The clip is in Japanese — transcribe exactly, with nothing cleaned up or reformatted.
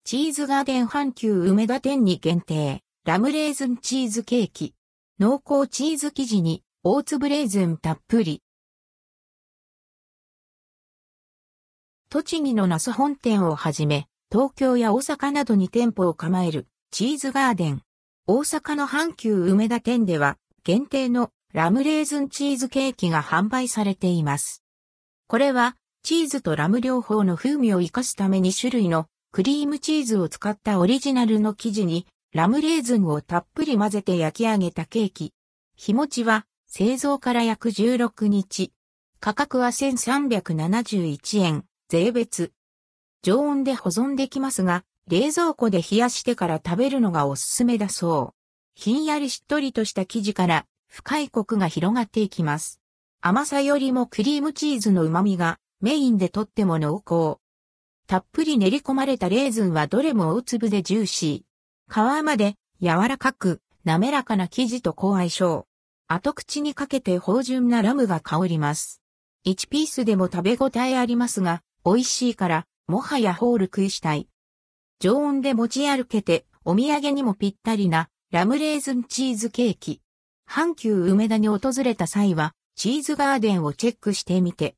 チーズガーデン阪急梅田店に限定、ラムレーズンチーズケーキ。濃厚チーズ生地に大粒レーズンたっぷり。栃木の那須本店をはじめ、東京や大阪などに店舗を構えるチーズガーデン。大阪の阪急梅田店では限定のラムレーズンチーズケーキが販売されています。これはチーズとラム両方の風味を生かすために種類のクリームチーズを使ったオリジナルの生地にラムレーズンをたっぷり混ぜて焼き上げたケーキ。日持ちは製造から約じゅうろくにち。価格はせんさんびゃくななじゅういちえん、税別。常温で保存できますが、冷蔵庫で冷やしてから食べるのがおすすめだそう。ひんやりしっとりとした生地から深いコクが広がっていきます。甘さよりもクリームチーズの旨味がメインでとっても濃厚。たっぷり練り込まれたレーズンはどれも大粒でジューシー。皮まで柔らかく滑らかな生地と好相性。後口にかけて芳醇なラムが香ります。いちピースでも食べ応えありますが、美味しいからもはやホール食いしたい。常温で持ち歩けてお土産にもぴったりなラムレーズンチーズケーキ。阪急梅田に訪れた際はチーズガーデンをチェックしてみて